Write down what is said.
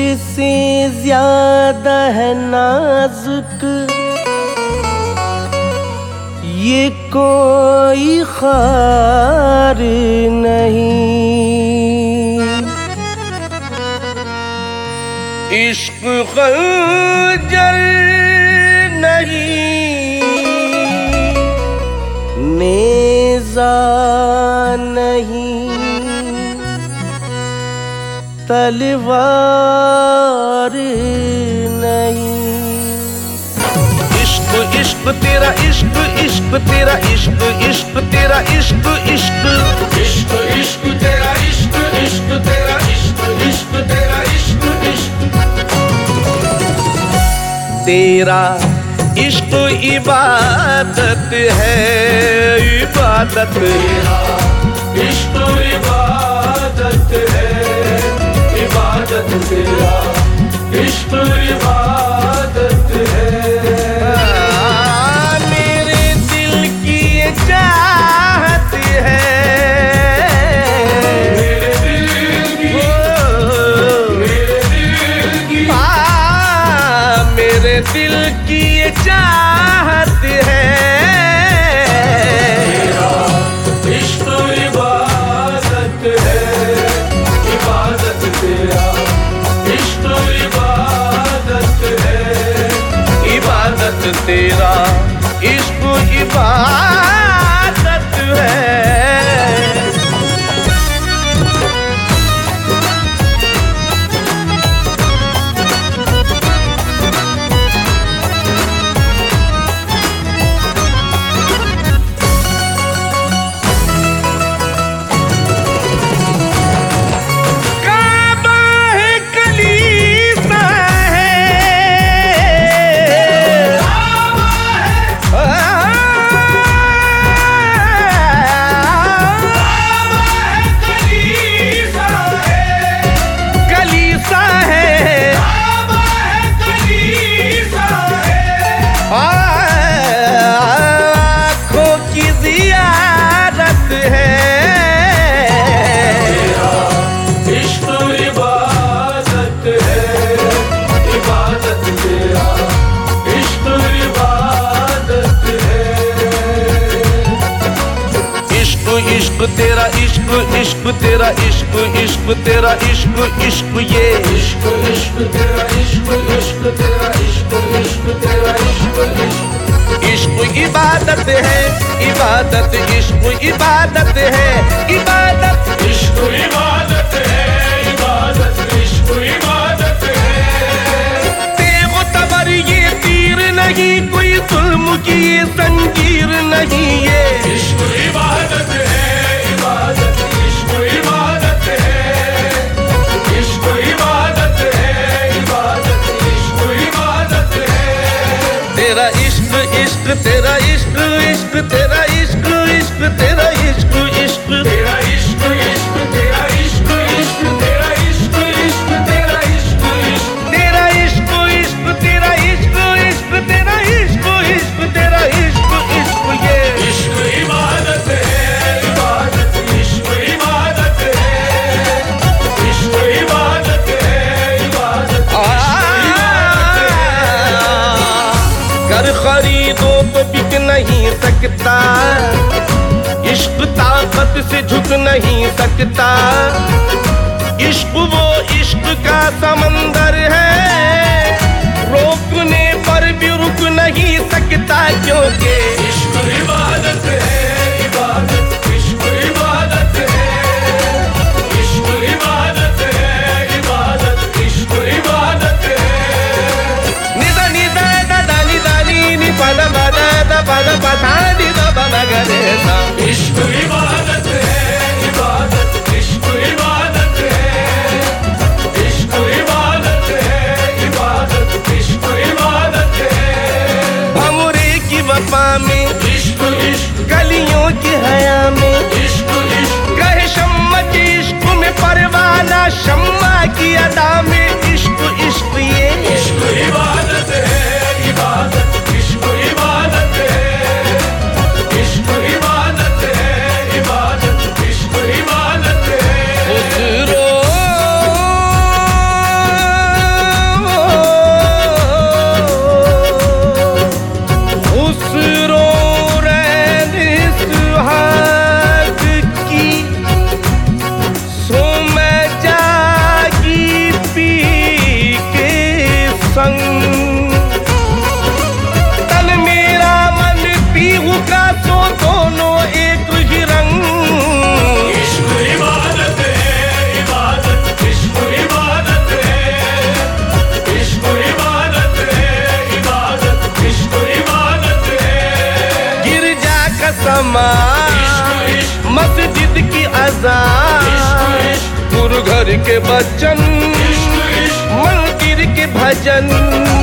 से ज्यादा है नाजुक ये कोई ख़ार नहीं। इश्क खंजर नहीं, नेज़ा नहीं, तलवार नहीं। इश्क इश्क तेरा इश्क, इश्क तेरा इश्क, इश्क तेरा इश्क, इश्क इश्क इश्क तेरा इश्क, इश्क तेरा इश्क, इश्क तेरा इश्क, इश्क तेरा इश्क इबादत है, इबादत। तेरा इश्क इबादत है, इबादत। तेरा इश्क इबादत है। मेरे दिल की ये चाहत है, मेरे दिल की, मेरे दिल की, मेरे दिल की ये चाहत है। तेरा इश्क इबादत है, इबादत। तेरा इश्क इबादत है, इबादत तेरा इश्क इबादत है। इश्क तेरा इश्क, इश्क तेरा इश्क, इश्क तेरा इश्क, इश्क ये इश्क इश्क तेरा इश्क, इश्क तेरा इश्क, इश्क तेरा इश्क, इश्क इश्क इबादत है, इबादत। इश्क इबादत है, इबादत। इश्क इबादत है, इबादत। इश्क इबादत है। बेमुतबर ये तीर नहीं, कोई जुल्म की ये जंजीर नहीं। ये इश्क इबादत है, इबादत। इश्क इबादत है, इश्क इबादत है, इबादत। इश्क इबादत है। तेरा इश्क, इश्क तेरा इश्क, इश्क तेरा इश्क, इश्क तेरा इश्क, इश्क तेरा इश्क, इश्क तेरा इश्क, इश्क तेरा इश्क, इश्क तेरा इश्क, इश्क तेरा इश्क, इश्क तेरा इश्क, इश्क तेरा इश्क, इश्क तेरा इश्क, इश्क ये इश्क इबादत है, इबादत। इश्क इबादत है, इश्क इबादत है, इबादत। कर खरीदो तो बिक नहीं सकता, इश्क ताकत से झुक नहीं सकता। इश्क वो इश्क का समंदर है, रोकने पर भी रुक नहीं सकता। क्योंकि इश्क इबादत है, इबादत। इश्क इबादत है, इश्क इबादत है, इबादत। इश्क इबादत है। निदा निदा दा निदा नी नि पदा पदा दा पदा पदा नि दा पदा गा रे सा। इश्क इबादत है, इबादत। इश्क इबादत है, इश्क इबादत है, इबादत। इश्क इबादत है। भंवरे की वफा में इश्क इश्क गलियों की हया नमाज, मस्जिद की अज़ान, गुरु घर के बच्चन, मंदिर के भजन।